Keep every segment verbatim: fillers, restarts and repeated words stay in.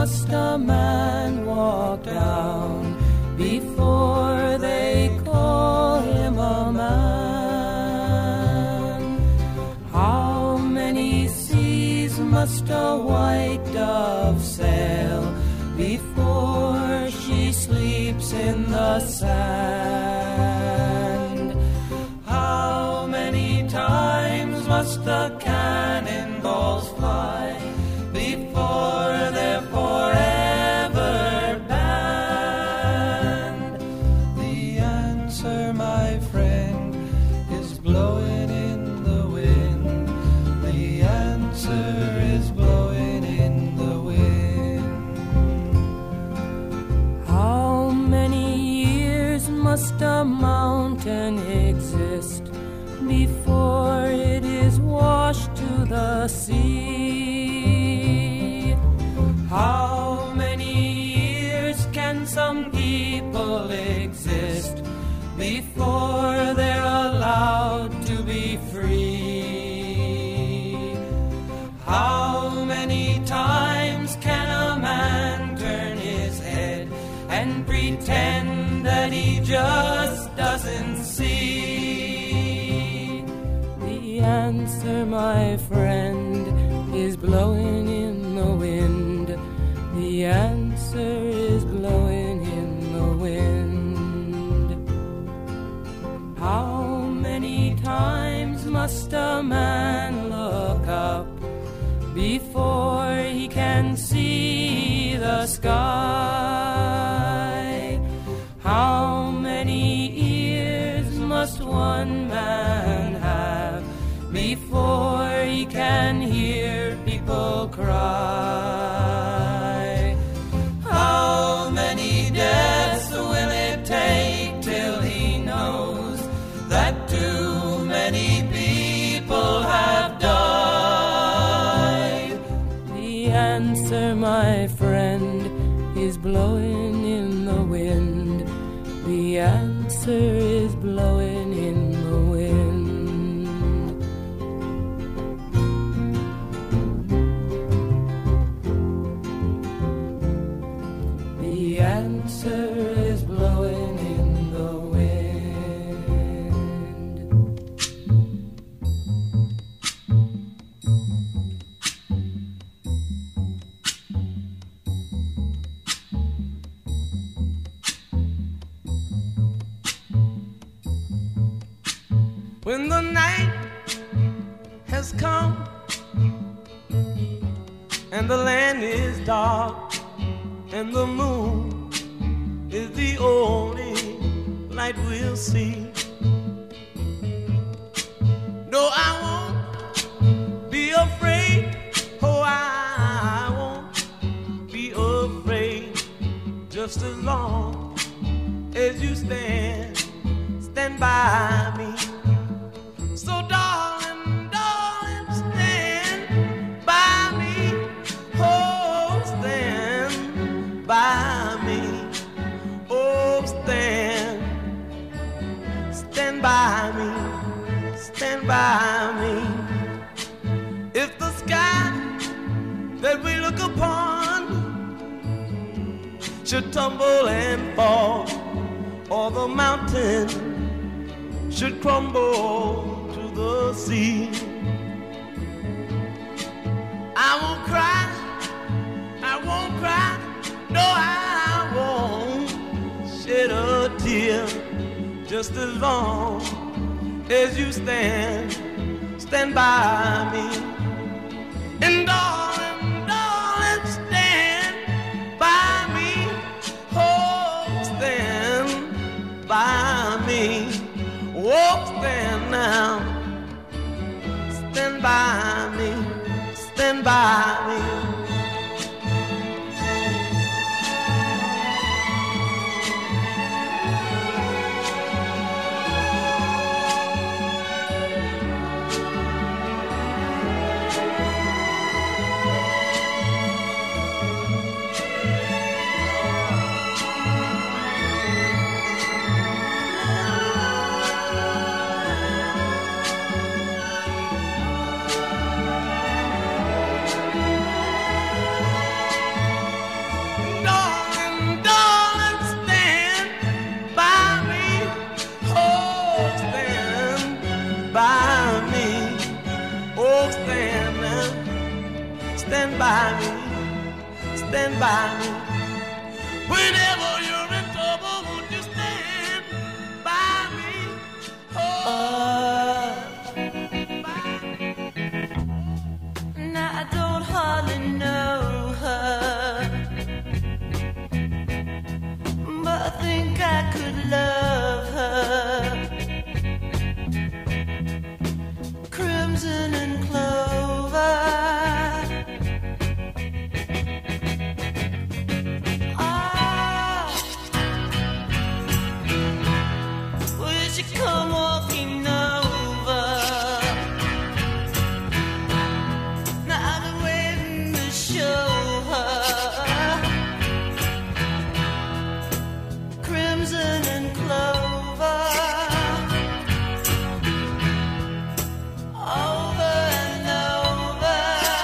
must a man walk down before they call him a man? How many seas must a white dove sail before she sleeps in the sand? How many times must the cannonballs fly before they're forever banned? The answer, my friend, is blowing in the wind. The answer is blowing in the wind. How many years must a mountain exist before it is washed to the sea? How many years can some people exist before they're allowed to be free? How many times can a man turn his head and pretend that he just doesn't see? The answer, my friend, is blowing in the wind. The answer is blowing in the wind. How many times must a man look up before he can see the sky? How many ears must one man have before he can hear people cry? How many deaths will it take till he knows that too many people have died? The answer, my friend, is blowing in the wind. The answer is blowing in the wind. The answer is blowing in the wind. When the night has come and the land is dark and the moon is the only light we'll see, no, I won't be afraid. Oh, I won't be afraid, just as long as you stand, stand by me. So darling, darling, stand by me. Oh, stand by me. Oh, stand, stand by me, stand by me. If the sky that we look upon should tumble and fall, or the mountain should crumble to the sea, I won't cry, I won't cry, no, I won't shed a tear, just as long as you stand, stand by me. And darling, darling, stand by me. Oh, stand by me. Oh, stand now. Stand by me. Stand by me. stand by me. Whenever you're in trouble, won't you stand by me? Oh, by me. Now I don't hardly know her, but I think I could love her. Crimson and clover, ah, will she come walking over? Now I've been waiting to show her. Crimson and clover, over and over.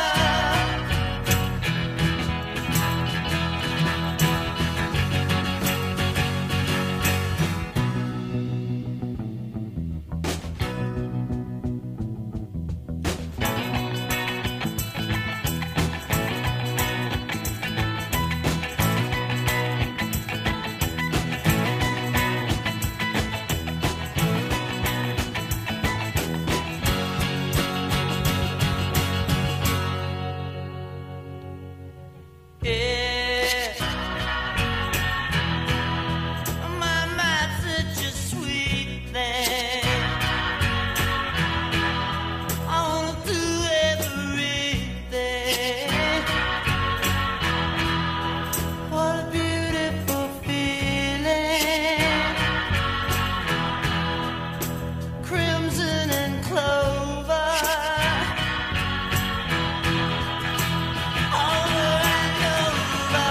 Yeah, my mind's such a sweet thing. I wanna do everything. What a beautiful feeling. Crimson and clover, over and over.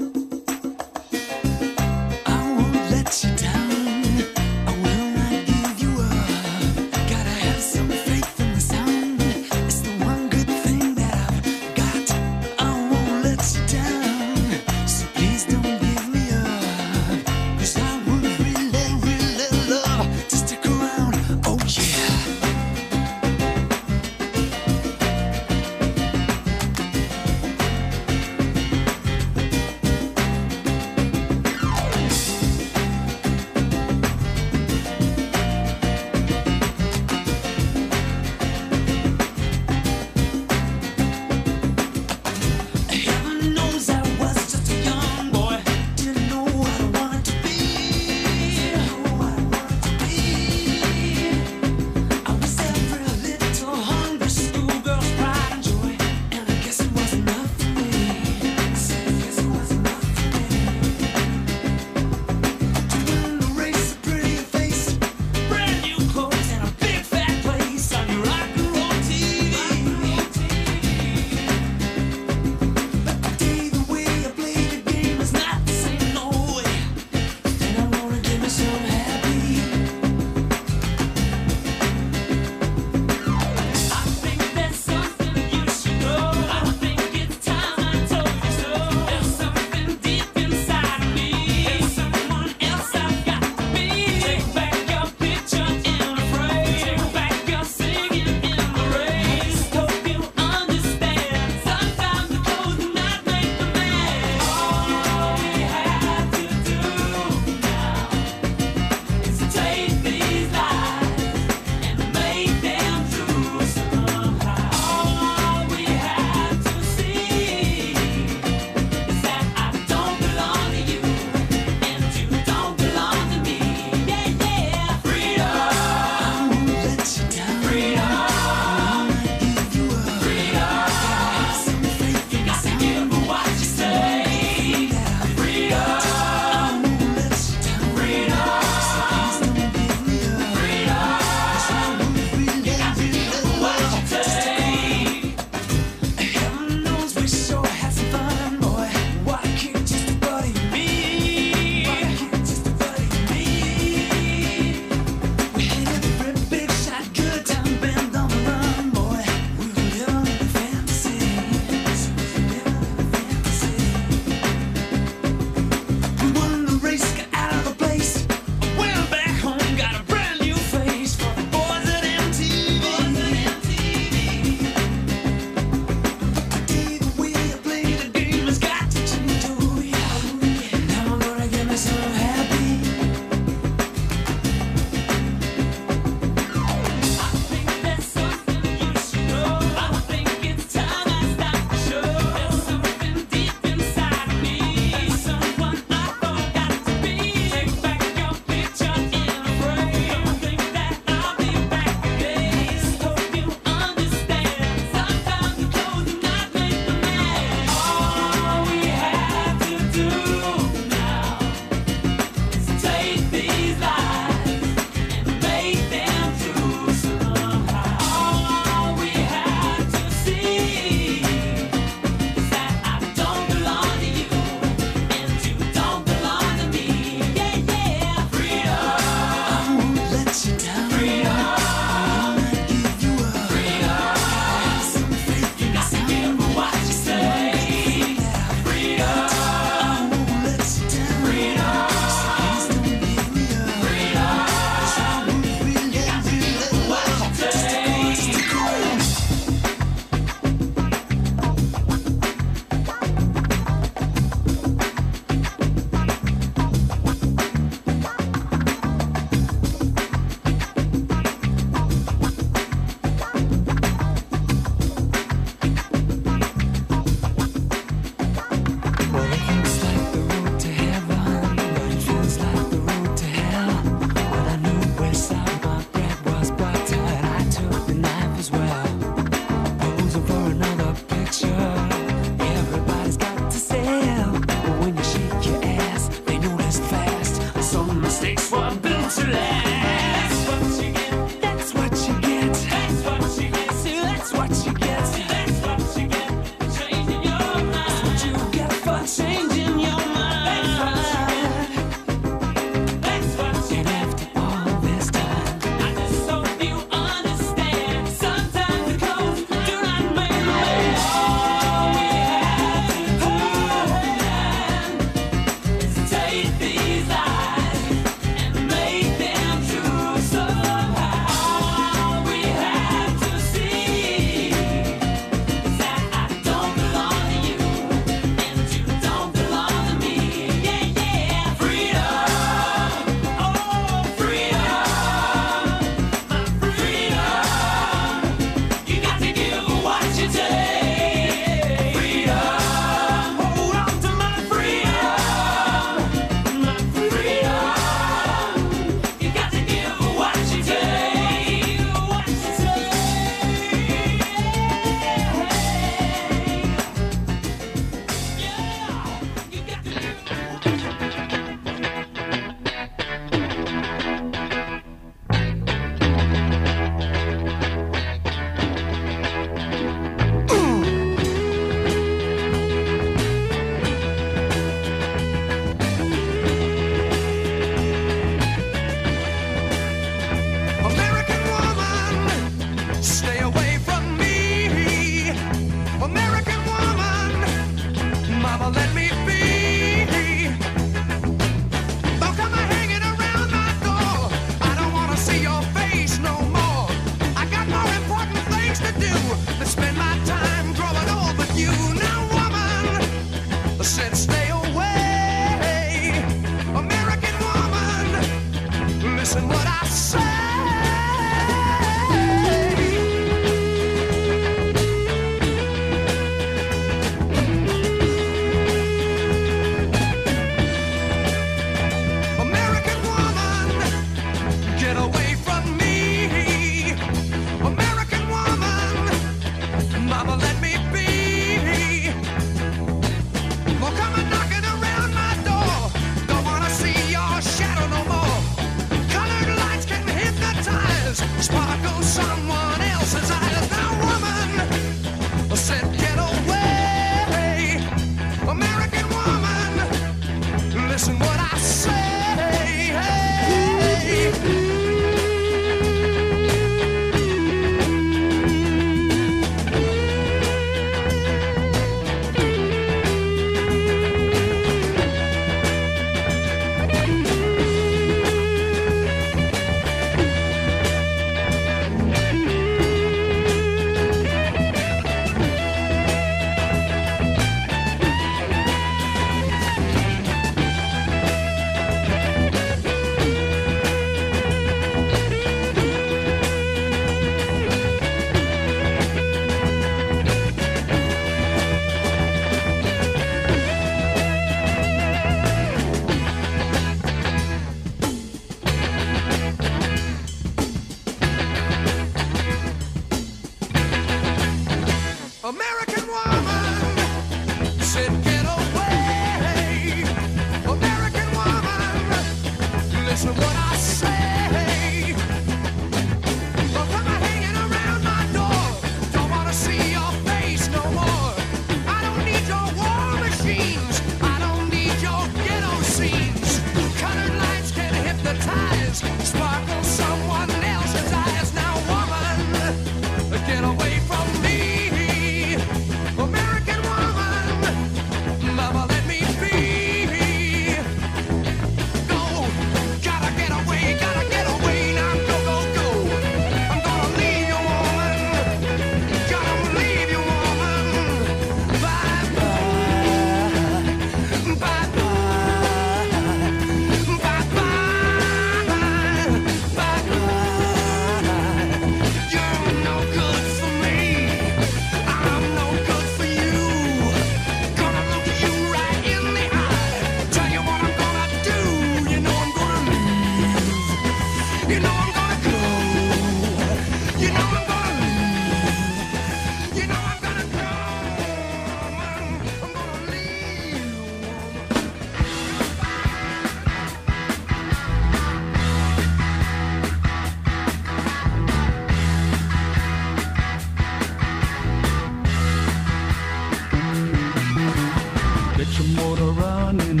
Get your motor running.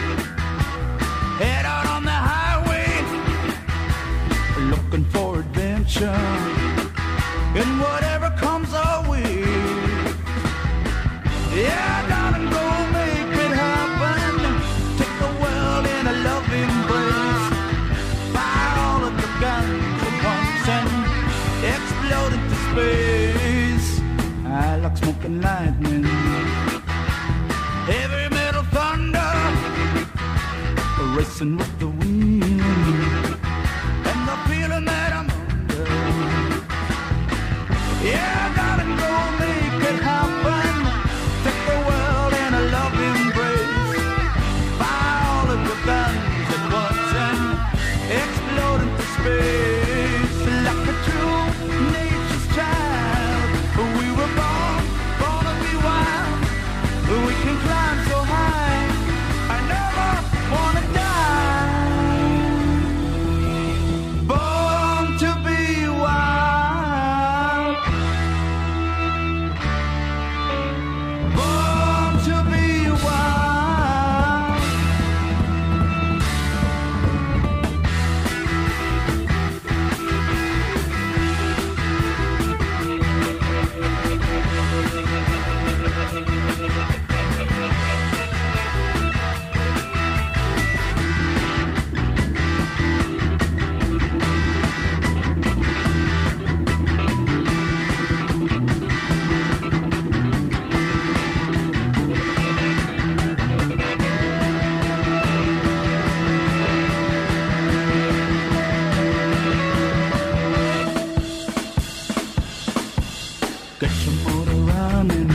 Head out on the highway, looking for adventure. And whatever comes our way, yeah, darling, go make it happen. Take the world in a loving embrace. Fire all of the guns at once and explode into space. I like smoking lightning, heavy metal thunder, racing with the wind, and the feeling that I'm under. Yeah, darling, go make it happen. Take the world in a love embrace. Fire all of your guns at once and explode into space. Like a true nature's child, we were born, born to be wild. We can climb so high, I never wanna die. Born to be wild. Born to be wild. Get your motor running.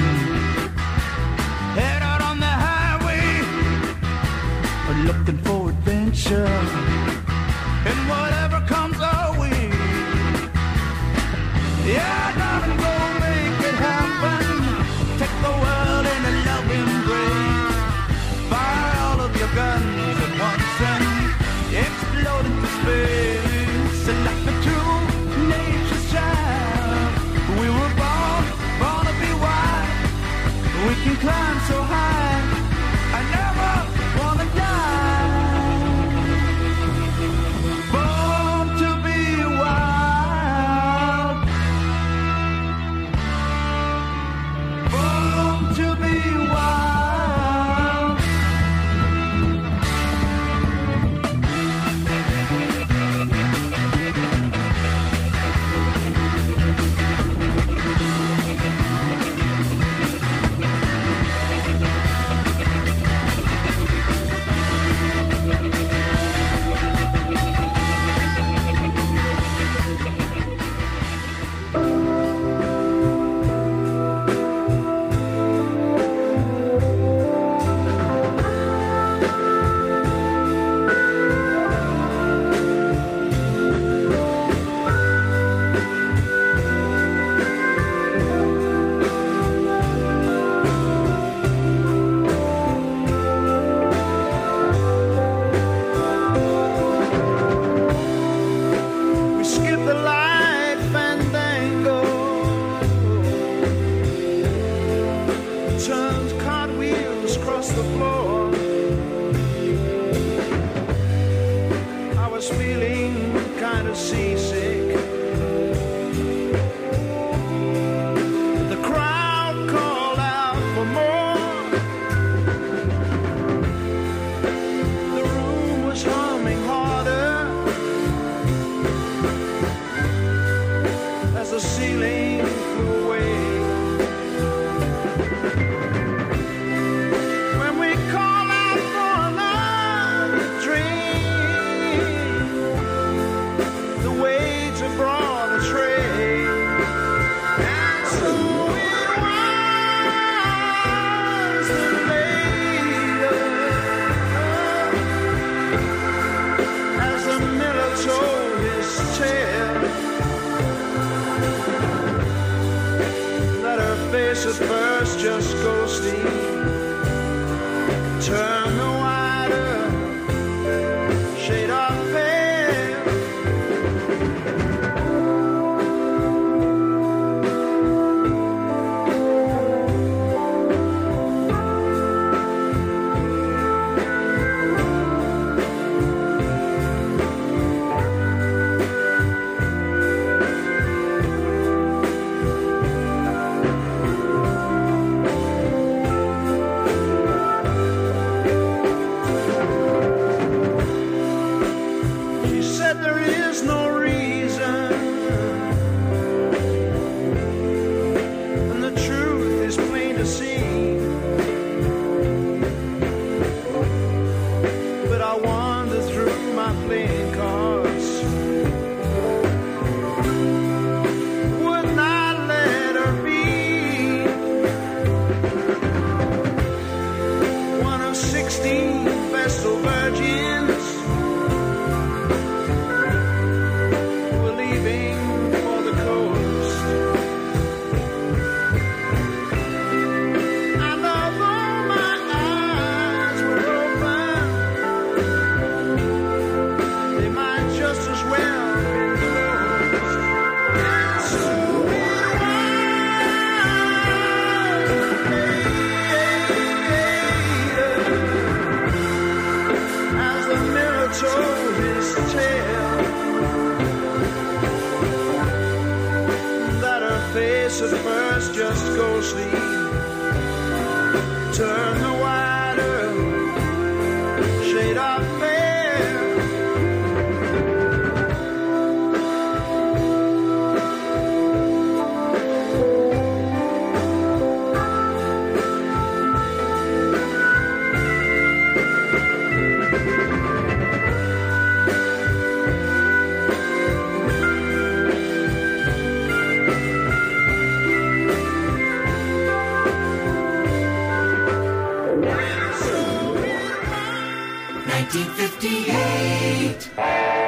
Head out on the highway, looking for adventure. And whatever comes our way, yeah, darling, go make it happen. Take the world in a love embrace. Fire all of your guns at once and explode into space. Like the true nature's child, we were born, born to be wild. We can climb so high, I never wanna die. Born to be wild. Born to be wild. We skip the light fandango, turns cartwheels across the floor. I was feeling kind of seasick. The crowd called out for more. The room was humming harder as the ceiling flew away. When we call out for another drink, the waiter brought a tray. And so it was that later, as the miller told his tale, that her face at first just ghosty, turn the wider shade of pale. whispers just go sleep. Turn the wider shade of pale. nineteen fifty-eight